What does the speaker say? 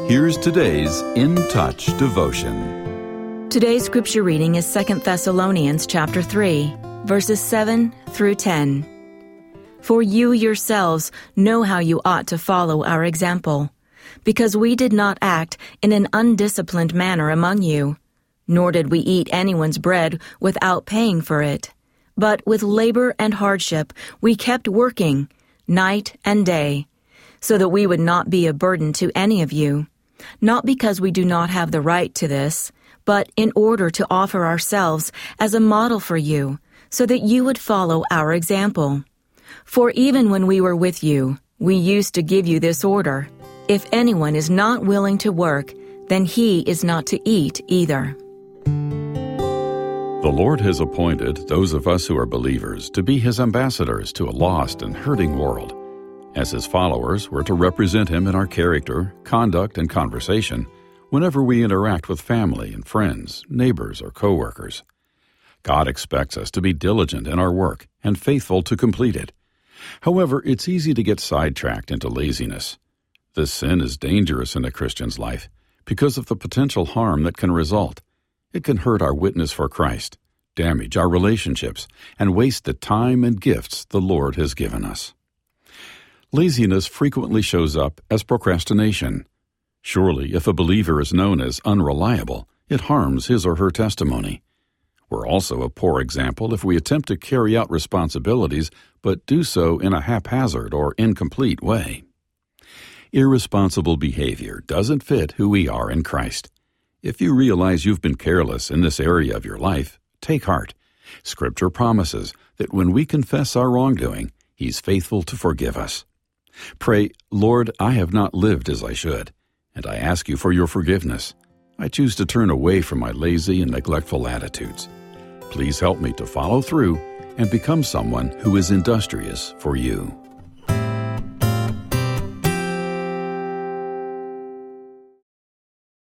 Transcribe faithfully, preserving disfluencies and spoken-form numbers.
Here's today's In Touch devotion. Today's scripture reading is Second Thessalonians chapter three, verses seven through ten. For you yourselves know how you ought to follow our example, because we did not act in an undisciplined manner among you, nor did we eat anyone's bread without paying for it. But with labor and hardship we kept working, night and day, so that we would not be a burden to any of you, not because we do not have the right to this, but in order to offer ourselves as a model for you, so that you would follow our example. For even when we were with you, we used to give you this order: if anyone is not willing to work, then he is not to eat either. The Lord has appointed those of us who are believers to be His ambassadors to a lost and hurting world. As His followers, we're to represent Him in our character, conduct, and conversation whenever we interact with family and friends, neighbors, or co-workers. God expects us to be diligent in our work and faithful to complete it. However, it's easy to get sidetracked into laziness. This sin is dangerous in a Christian's life because of the potential harm that can result. It can hurt our witness for Christ, damage our relationships, and waste the time and gifts the Lord has given us. Laziness frequently shows up as procrastination. Surely, if a believer is known as unreliable, it harms his or her testimony. We're also a poor example if we attempt to carry out responsibilities but do so in a haphazard or incomplete way. Irresponsible behavior doesn't fit who we are in Christ. If you realize you've been careless in this area of your life, take heart. Scripture promises that when we confess our wrongdoing, He's faithful to forgive us. Pray, Lord, I have not lived as I should, and I ask you for your forgiveness. I choose to turn away from my lazy and neglectful attitudes. Please help me to follow through and become someone who is industrious for you.